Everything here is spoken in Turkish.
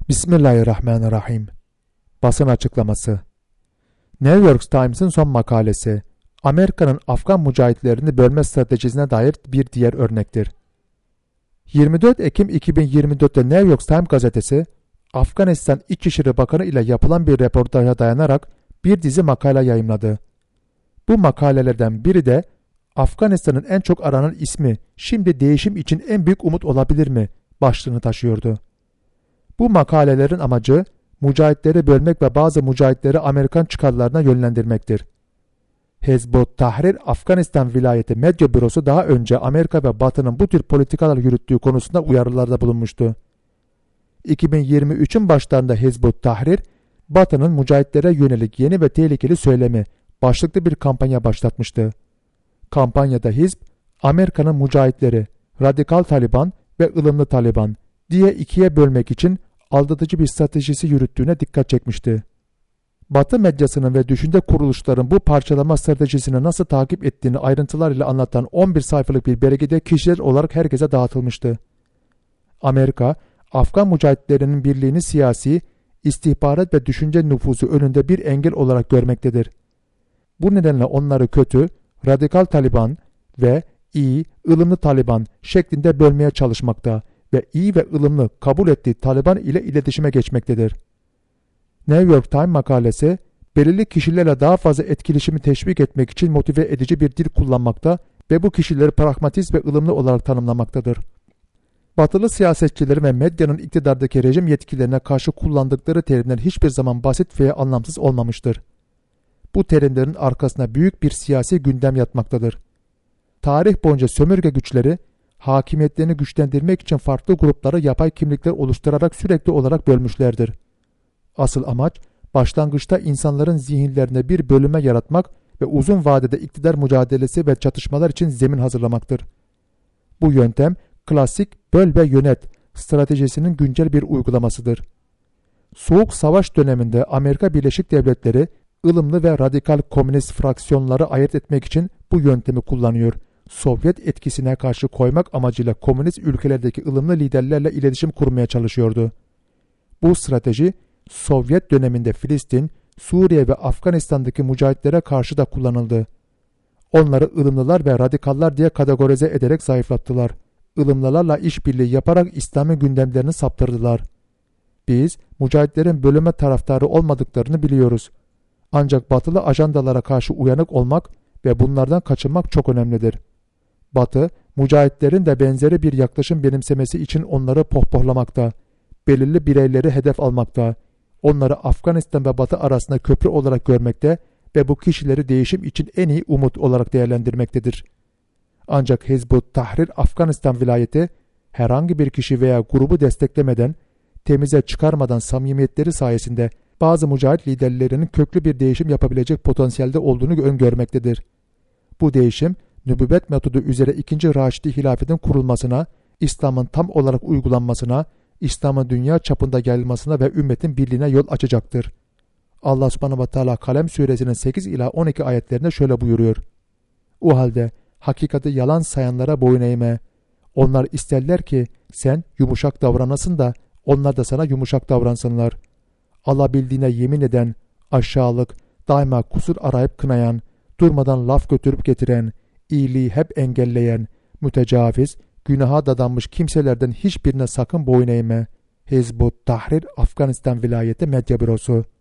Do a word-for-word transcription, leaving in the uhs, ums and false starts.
Bismillahirrahmanirrahim. Basın açıklaması. New York Times'ın son makalesi, Amerika'nın Afgan mücahitlerini bölme stratejisine dair bir diğer örnektir. yirmi dört Ekim iki bin yirmi dört'te New York Times gazetesi, Afganistan İçişleri Bakanı ile yapılan bir röportaja dayanarak bir dizi makale yayımladı. Bu makalelerden biri de Afganistan'ın en çok aranan ismi şimdi değişim için en büyük umut olabilir mi başlığını taşıyordu. Bu makalelerin amacı mücahitleri bölmek ve bazı mücahitleri Amerikan çıkarlarına yönlendirmektir. Hizbut Tahrir Afganistan Vilayeti Medya Bürosu daha önce Amerika ve Batı'nın bu tür politikalar yürüttüğü konusunda uyarılarda bulunmuştu. iki bin yirmi üç'ün başlarında Hizbut Tahrir, Batı'nın mücahitlere yönelik yeni ve tehlikeli söylemi başlıklı bir kampanya başlatmıştı. Kampanyada Hizb, Amerika'nın mücahitleri, radikal Taliban ve ılımlı Taliban diye ikiye bölmek için aldatıcı bir stratejisi yürüttüğüne dikkat çekmişti. Batı medyasının ve düşünce kuruluşların bu parçalama stratejisini nasıl takip ettiğini ayrıntılarıyla anlatan on bir sayfalık bir belgede kişiler olarak herkese dağıtılmıştı. Amerika, Afgan mücahitlerinin birliğini siyasi, istihbarat ve düşünce nüfusu önünde bir engel olarak görmektedir. Bu nedenle onları kötü, radikal Taliban ve iyi, ılımlı Taliban şeklinde bölmeye çalışmakta ve iyi ve ılımlı kabul ettiği Taliban ile iletişime geçmektedir. New York Times makalesi, belirli kişilerle daha fazla etkileşimi teşvik etmek için motive edici bir dil kullanmakta ve bu kişileri pragmatist ve ılımlı olarak tanımlamaktadır. Batılı siyasetçilerin ve medyanın iktidardaki rejim yetkililerine karşı kullandıkları terimler hiçbir zaman basit veya anlamsız olmamıştır. Bu terimlerin arkasına büyük bir siyasi gündem yatmaktadır. Tarih boyunca sömürge güçleri, hakimiyetlerini güçlendirmek için farklı grupları yapay kimlikler oluşturarak sürekli olarak bölmüşlerdir. Asıl amaç, başlangıçta insanların zihinlerine bir bölünme yaratmak ve uzun vadede iktidar mücadelesi ve çatışmalar için zemin hazırlamaktır. Bu yöntem, klasik böl ve yönet stratejisinin güncel bir uygulamasıdır. Soğuk Savaş döneminde Amerika Birleşik Devletleri, ılımlı ve radikal komünist fraksiyonları ayırt etmek için bu yöntemi kullanıyor. Sovyet etkisine karşı koymak amacıyla komünist ülkelerdeki ılımlı liderlerle iletişim kurmaya çalışıyordu. Bu strateji, Sovyet döneminde Filistin, Suriye ve Afganistan'daki mücahitlere karşı da kullanıldı. Onları ılımlılar ve radikallar diye kategorize ederek zayıflattılar. Ilımlılarla işbirliği yaparak İslami gündemlerini saptırdılar. Biz, mücahitlerin bölünme taraftarı olmadıklarını biliyoruz. Ancak batılı ajandalara karşı uyanık olmak ve bunlardan kaçınmak çok önemlidir. Batı, mücahitlerin de benzeri bir yaklaşım benimsemesi için onları pohpohlamakta, belirli bireyleri hedef almakta, onları Afganistan ve Batı arasında köprü olarak görmekte ve bu kişileri değişim için en iyi umut olarak değerlendirmektedir. Ancak Hizbut Tahrir Afganistan vilayeti herhangi bir kişi veya grubu desteklemeden, temize çıkarmadan samimiyetleri sayesinde bazı mücahit liderlerinin köklü bir değişim yapabilecek potansiyelde olduğunu öngörmektedir. Bu değişim, nübüvvet metodu üzere ikinci Raşidi hilafetin kurulmasına, İslam'ın tam olarak uygulanmasına, İslam'ın dünya çapında yayılmasına ve ümmetin birliğine yol açacaktır. Allah subhanahu ve teala Kalem suresinin sekiz ila on iki ayetlerinde şöyle buyuruyor. O halde hakikati yalan sayanlara boyun eğme. Onlar isterler ki sen yumuşak davranasın da onlar da sana yumuşak davransınlar. Alabildiğine yemin eden, aşağılık, daima kusur arayıp kınayan, durmadan laf götürüp getiren, iyiliği hep engelleyen, mütecaviz, günaha dadanmış kimselerden hiçbirine sakın boyun eğme. Hizbut Tahrir Afganistan Vilayeti Medya Bürosu.